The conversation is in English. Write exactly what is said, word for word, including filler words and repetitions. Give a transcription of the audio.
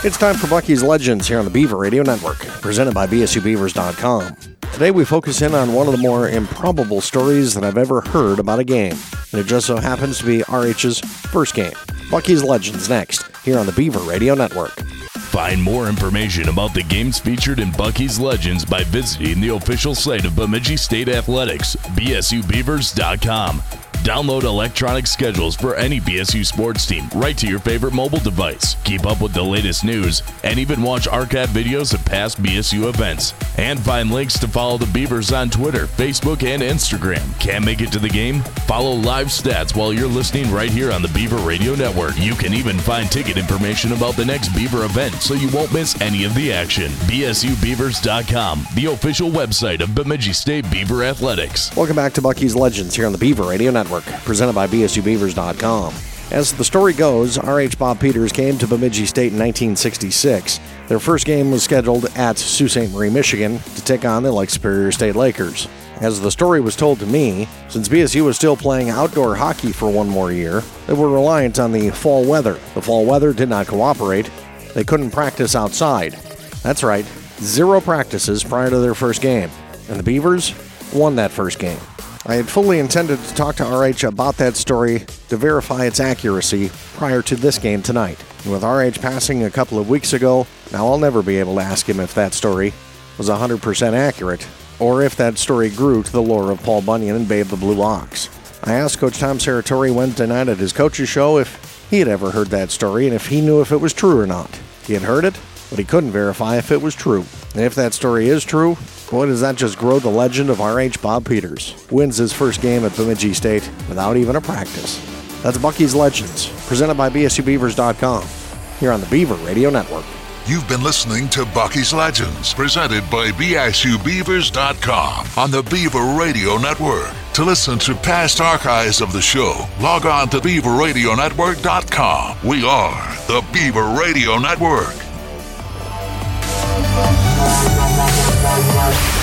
It's time for Bucky's Legends here on the Beaver Radio Network, presented by B S U Beavers dot com. Today we focus in on one of the more improbable stories that I've ever heard about a game, and it just so happens to be R H's first game. Bucky's Legends next, here on the Beaver Radio Network. Find more information about the games featured in Bucky's Legends by visiting the official site of Bemidji State Athletics, B S U Beavers dot com. Download electronic schedules for any B S U sports team right to your favorite mobile device. Keep up with the latest news and even watch archive videos of past B S U events. And find links to follow the Beavers on Twitter, Facebook, and Instagram. Can't make it to the game? Follow live stats while you're listening right here on the Beaver Radio Network. You can even find ticket information about the next Beaver event so you won't miss any of the action. B S U Beavers dot com, the official website of Bemidji State Beaver Athletics. Welcome back to Bucky's Legends here on the Beaver Radio Network, presented by B S U Beavers dot com. As the story goes, R H Bob Peters came to Bemidji State in nineteen sixty-six. Their first game was scheduled at Sault Ste. Marie, Michigan, to take on the Lake Superior State Lakers. As the story was told to me, since B S U was still playing outdoor hockey for one more year, they were reliant on the fall weather. The fall weather did not cooperate. They couldn't practice outside. That's right, zero practices prior to their first game. And the Beavers won that first game. I had fully intended to talk to R H about that story to verify its accuracy prior to this game tonight. And with R H passing a couple of weeks ago, now I'll never be able to ask him if that story was one hundred percent accurate, or if that story grew to the lore of Paul Bunyan and Babe the Blue Ox. I asked Coach Tom Serratori Wednesday night at his coach's show if he had ever heard that story and if he knew if it was true or not. He had heard it, but he couldn't verify if it was true. And if that story is true, boy, does that just grow the legend of R H Bob Peters. Wins his first game at Bemidji State without even a practice. That's Bucky's Legends, presented by B S U Beavers dot com, here on the Beaver Radio Network. You've been listening to Bucky's Legends, presented by B S U Beavers dot com on the Beaver Radio Network. To listen to past archives of the show, log on to Beaver Radio Network dot com. We are the Beaver Radio Network.